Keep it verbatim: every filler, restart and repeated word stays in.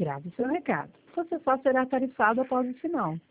Grave seu recado. Você só será tarifado após o sinal.